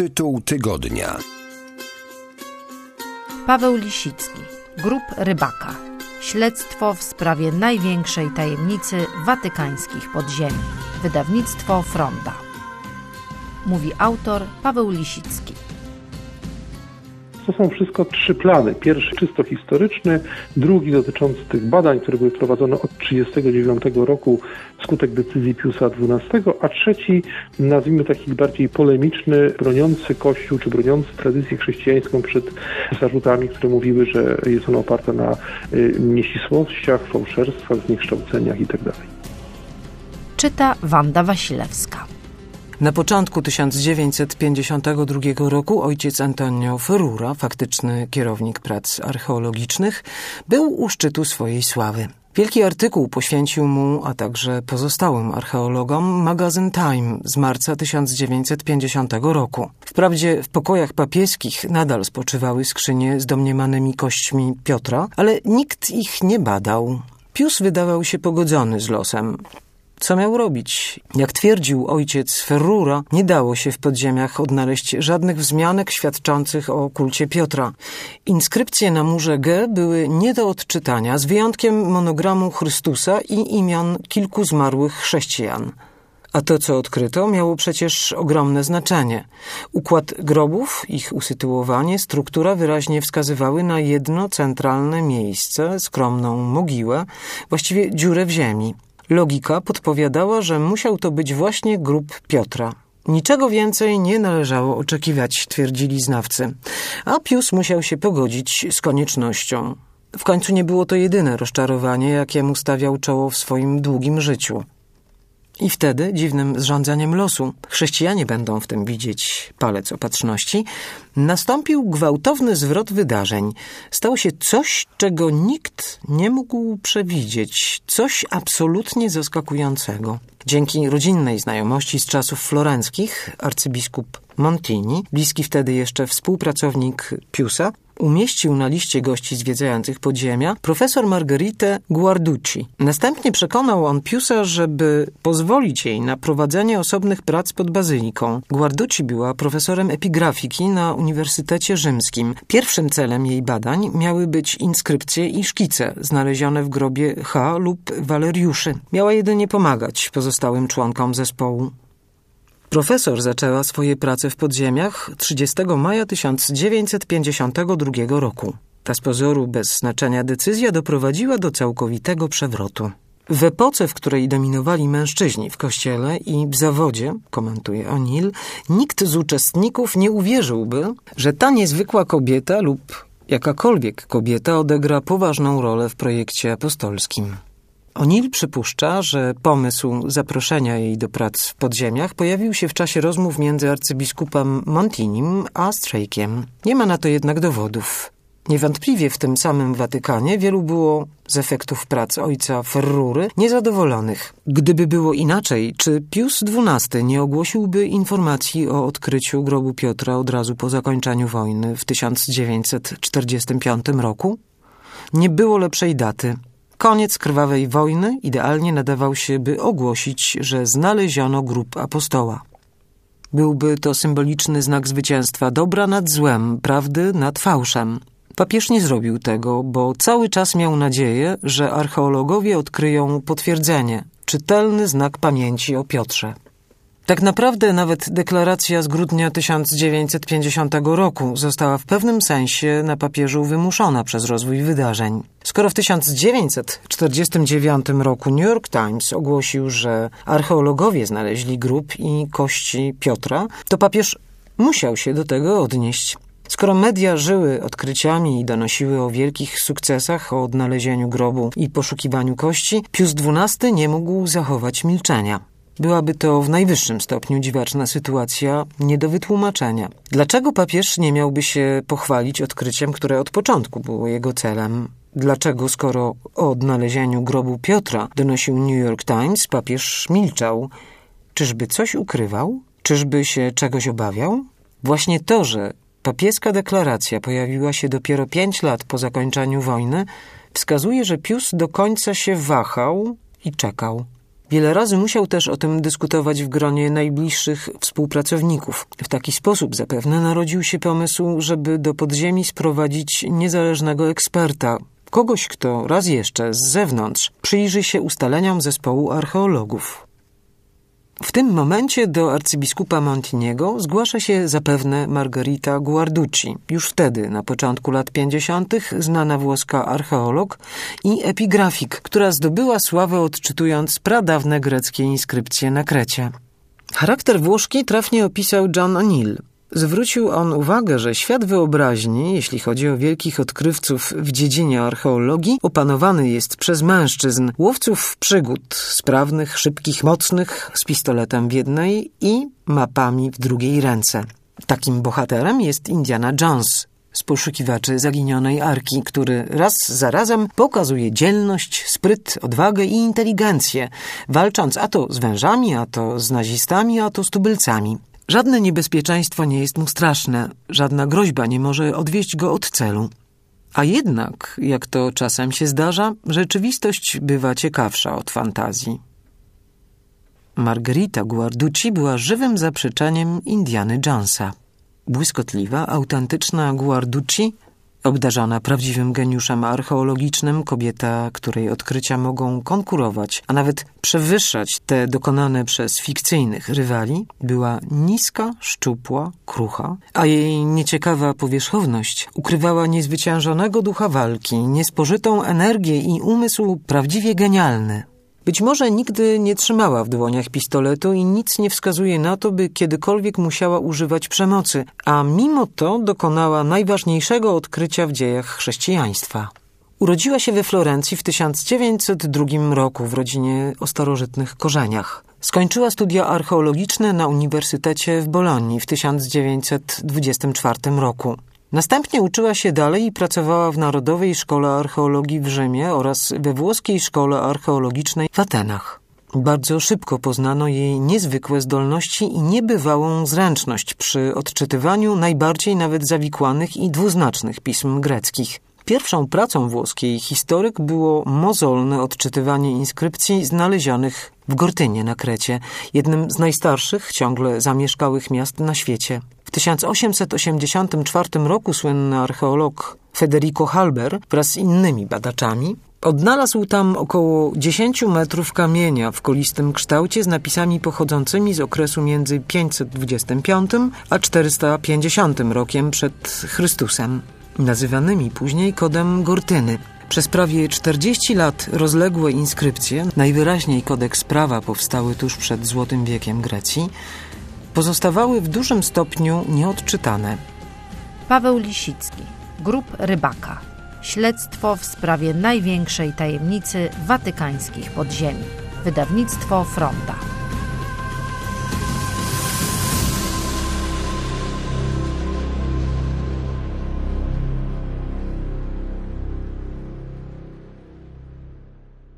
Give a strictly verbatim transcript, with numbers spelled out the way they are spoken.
Tytuł tygodnia. Paweł Lisicki, Grób Rybaka. Śledztwo w sprawie największej tajemnicy watykańskich podziemi. Wydawnictwo Fronda. Mówi autor Paweł Lisicki. To są wszystko trzy plany. Pierwszy czysto historyczny, drugi dotyczący tych badań, które były prowadzone od tysiąc dziewięćset trzydziestego dziewiątego roku wskutek decyzji Piusa dwunastego, a trzeci, nazwijmy taki bardziej polemiczny, broniący Kościół czy broniący tradycję chrześcijańską przed zarzutami, które mówiły, że jest ona oparta na nieścisłościach, fałszerstwach, zniekształceniach itd. Czyta Wanda Wasilewska. Na początku tysiąc dziewięćset pięćdziesiątego drugiego roku ojciec Antonio Ferrura, faktyczny kierownik prac archeologicznych, był u szczytu swojej sławy. Wielki artykuł poświęcił mu, a także pozostałym archeologom, magazyn Time z marca tysiąc dziewięćset pięćdziesiątego roku. Wprawdzie w pokojach papieskich nadal spoczywały skrzynie z domniemanymi kośćmi Piotra, ale nikt ich nie badał. Pius wydawał się pogodzony z losem. Co miał robić? Jak twierdził ojciec Ferrura, nie dało się w podziemiach odnaleźć żadnych wzmianek świadczących o kulcie Piotra. Inskrypcje na murze G były nie do odczytania, z wyjątkiem monogramu Chrystusa i imion kilku zmarłych chrześcijan. A to, co odkryto, miało przecież ogromne znaczenie. Układ grobów, ich usytuowanie, struktura wyraźnie wskazywały na jedno centralne miejsce, skromną mogiłę, właściwie dziurę w ziemi. Logika podpowiadała, że musiał to być właśnie grób Piotra. Niczego więcej nie należało oczekiwać, twierdzili znawcy. A Pius musiał się pogodzić z koniecznością. W końcu nie było to jedyne rozczarowanie, jakiemu stawiał czoło w swoim długim życiu. I wtedy, dziwnym zrządzeniem losu, chrześcijanie będą w tym widzieć palec opatrzności, nastąpił gwałtowny zwrot wydarzeń. Stało się coś, czego nikt nie mógł przewidzieć, coś absolutnie zaskakującego. Dzięki rodzinnej znajomości z czasów florenckich, arcybiskup Montini, bliski wtedy jeszcze współpracownik Piusa, umieścił na liście gości zwiedzających podziemia profesor Margheritę Guarducci. Następnie przekonał on Piusa, żeby pozwolić jej na prowadzenie osobnych prac pod bazyliką. Guarducci była profesorem epigrafiki na Uniwersytecie Rzymskim. Pierwszym celem jej badań miały być inskrypcje i szkice znalezione w grobie H lub Waleriuszy. Miała jedynie pomagać pozostałym członkom zespołu. Profesor zaczęła swoje prace w podziemiach trzydziestego maja tysiąc dziewięćset pięćdziesiątego drugiego roku. Ta z pozoru bez znaczenia decyzja doprowadziła do całkowitego przewrotu. W epoce, w której dominowali mężczyźni w kościele i w zawodzie, komentuje O'Neill, nikt z uczestników nie uwierzyłby, że ta niezwykła kobieta lub jakakolwiek kobieta odegra poważną rolę w projekcie apostolskim. O'Neill przypuszcza, że pomysł zaproszenia jej do prac w podziemiach pojawił się w czasie rozmów między arcybiskupem Montinim a Strake'iem. Nie ma na to jednak dowodów. Niewątpliwie w tym samym Watykanie wielu było z efektów prac ojca Ferrury niezadowolonych. Gdyby było inaczej, czy Pius dwunasty nie ogłosiłby informacji o odkryciu grobu Piotra od razu po zakończeniu wojny w tysiąc dziewięćset czterdziestym piątym roku? Nie było lepszej daty. Koniec krwawej wojny idealnie nadawał się, by ogłosić, że znaleziono grób apostoła. Byłby to symboliczny znak zwycięstwa dobra nad złem, prawdy nad fałszem. Papież nie zrobił tego, bo cały czas miał nadzieję, że archeologowie odkryją potwierdzenie, czytelny znak pamięci o Piotrze. Tak naprawdę nawet deklaracja z grudnia tysiąc dziewięćset pięćdziesiątego roku została w pewnym sensie na papieżu wymuszona przez rozwój wydarzeń. Skoro w tysiąc dziewięćset czterdziestym dziewiątym roku New York Times ogłosił, że archeologowie znaleźli grób i kości Piotra, to papież musiał się do tego odnieść. Skoro media żyły odkryciami i donosiły o wielkich sukcesach, o odnalezieniu grobu i poszukiwaniu kości, Pius dwunasty nie mógł zachować milczenia. Byłaby to w najwyższym stopniu dziwaczna sytuacja, nie do wytłumaczenia. Dlaczego papież nie miałby się pochwalić odkryciem, które od początku było jego celem? Dlaczego, skoro o odnalezieniu grobu Piotra donosił New York Times, papież milczał? Czyżby coś ukrywał? Czyżby się czegoś obawiał? Właśnie to, że papieska deklaracja pojawiła się dopiero pięć lat po zakończeniu wojny, wskazuje, że Pius do końca się wahał i czekał. Wiele razy musiał też o tym dyskutować w gronie najbliższych współpracowników. W taki sposób zapewne narodził się pomysł, żeby do podziemi sprowadzić niezależnego eksperta, kogoś, kto raz jeszcze z zewnątrz przyjrzy się ustaleniom zespołu archeologów. W tym momencie do arcybiskupa Montiniego zgłasza się zapewne Margherita Guarducci, już wtedy, na początku lat pięćdziesiątych, znana włoska archeolog i epigrafik, która zdobyła sławę odczytując pradawne greckie inskrypcje na Krecie. Charakter włoszki trafnie opisał John O'Neill. Zwrócił on uwagę, że świat wyobraźni, jeśli chodzi o wielkich odkrywców w dziedzinie archeologii, opanowany jest przez mężczyzn, łowców przygód, sprawnych, szybkich, mocnych, z pistoletem w jednej i mapami w drugiej ręce. Takim bohaterem jest Indiana Jones z poszukiwaczy zaginionej arki, który raz za razem pokazuje dzielność, spryt, odwagę i inteligencję, walcząc a to z wężami, a to z nazistami, a to z tubylcami. Żadne niebezpieczeństwo nie jest mu straszne, żadna groźba nie może odwieść go od celu. A jednak, jak to czasem się zdarza, rzeczywistość bywa ciekawsza od fantazji. Margherita Guarducci była żywym zaprzeczeniem Indiany Jonesa. Błyskotliwa, autentyczna Guarducci, obdarzona prawdziwym geniuszem archeologicznym, kobieta, której odkrycia mogą konkurować, a nawet przewyższać te dokonane przez fikcyjnych rywali, była niska, szczupła, krucha, a jej nieciekawa powierzchowność ukrywała niezwyciężonego ducha walki, niespożytą energię i umysł prawdziwie genialny. Być może nigdy nie trzymała w dłoniach pistoletu i nic nie wskazuje na to, by kiedykolwiek musiała używać przemocy, a mimo to dokonała najważniejszego odkrycia w dziejach chrześcijaństwa. Urodziła się we Florencji w tysiąc dziewięćset drugim roku w rodzinie o starożytnych korzeniach. Skończyła studia archeologiczne na Uniwersytecie w Bolonii w tysiąc dziewięćset dwudziestym czwartym roku. Następnie uczyła się dalej i pracowała w Narodowej Szkole Archeologii w Rzymie oraz we Włoskiej Szkole Archeologicznej w Atenach. Bardzo szybko poznano jej niezwykłe zdolności i niebywałą zręczność przy odczytywaniu najbardziej nawet zawikłanych i dwuznacznych pism greckich. Pierwszą pracą włoskiej historyk było mozolne odczytywanie inskrypcji znalezionych w Gortynie na Krecie, jednym z najstarszych, ciągle zamieszkałych miast na świecie. W tysiąc osiemset osiemdziesiątym czwartym roku słynny archeolog Federico Halber wraz z innymi badaczami odnalazł tam około dziesięciu metrów kamienia w kolistym kształcie z napisami pochodzącymi z okresu między pięćset dwudziestym piątym a czterysta pięćdziesiątym rokiem przed Chrystusem, nazywanymi później kodem Gortyny. Przez prawie czterdzieści lat rozległe inskrypcje, najwyraźniej kodeks prawa powstały tuż przed Złotym Wiekiem Grecji, pozostawały w dużym stopniu nieodczytane. Paweł Lisicki, Grób Rybaka. Śledztwo w sprawie największej tajemnicy watykańskich podziemi. Wydawnictwo Fronda.